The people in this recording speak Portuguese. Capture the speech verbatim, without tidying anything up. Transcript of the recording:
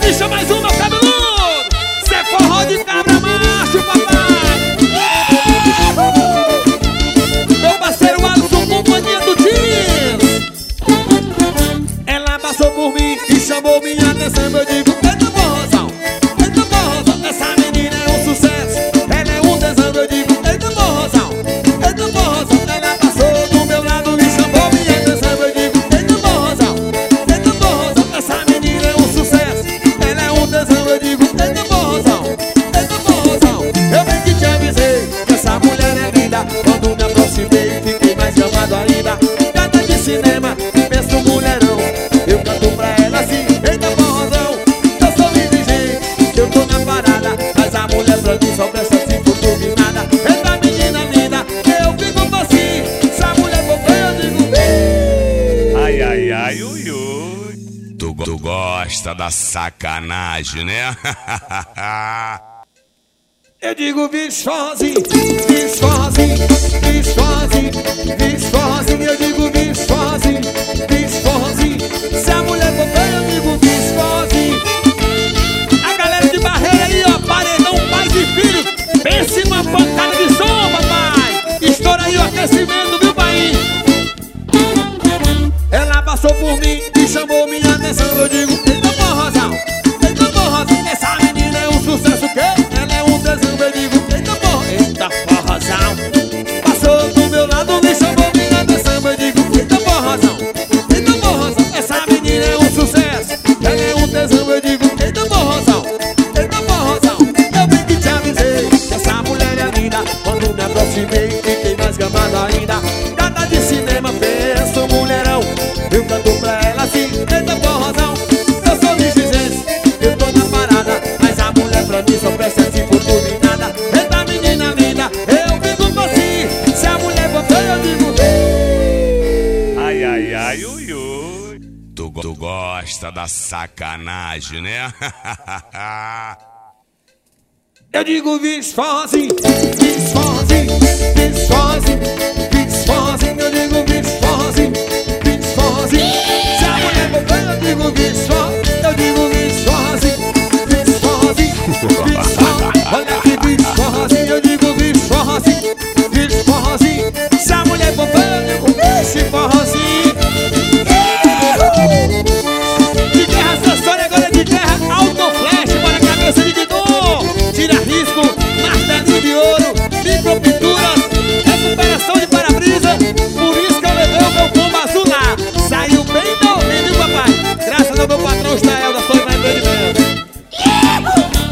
Deixa mais uma, cabeludo. Cê forró de cabra macho, papai. Meu parceiro Alisson, companhia do Dias. Ela passou por mim e chamou minha atenção. Eu digo, eita porrozão, eita porrozão. Essa menina é um sucesso, ela é um tesão. Eu digo, eita porrozão, eita porrozão. Ela passou do meu lado e chamou minha atenção. Eu digo, eita porrozão, eita porrozão. Essa menina é um sucesso, ela é um tesão. Eu digo, eita porrozão, eita porrozão. Eu bem que te avisei que essa mulher é linda. Quando me aproximei fiquei mais chamado ainda. Gata de cinema, penso no mulherão. Eu canto pra ela assim, eita porrozão. Eu sou inteligente, eu tô na parada. Mas a mulher pra mim só presta assim por turbinada. Eita menina linda, eu fico assim. Se a mulher for feia, eu digo bem. Ai, ai, ai, ui, ui. Tu, tu gosta da sacanagem, né? Eu digo visfose, visfose, visfose, visfose. Eu digo visfose, visfose. Se a mulher for feia, eu digo visfose. A galera de Barreira aí, ó, paredão, pais e filhos. Pense numa pancada de som, papai. Estoura aí o aquecimento, viu, pai? Ela passou por mim e chamou minha atenção. Eu digo, eita porrozão, eita porrozão. Essa menina é um sucesso, que ela é um tesão. Eu digo, eita porra, eita porrozão. Passou do meu lado e chamou minha atenção. Eu digo, eita porrozão, eita porrozão. Essa menina é um sucesso, ela é um tesão. Eu digo, eita porrozão, eita porrozão. Eu bem que te avisei que essa mulher é linda. Quando me aproximei fiquei mais gamado ainda. Gata de cinema, penso mulherão. Eu canto pra ela assim, eita porrozão. Eu sou vigilante, eu tô na parada. Mas a mulher pra mim só presta assim por tudo e nada. Eita menina linda, eu fico assim. Se a mulher for feia, eu digo ei. Ai, ai, ai, ui, ui. Tu, tu gosta da sacanagem, né? Eu digo visfose, visfose, visfose, visfose. Eu digo visfose, visfose. Se a mulher for feia, eu digo visfose.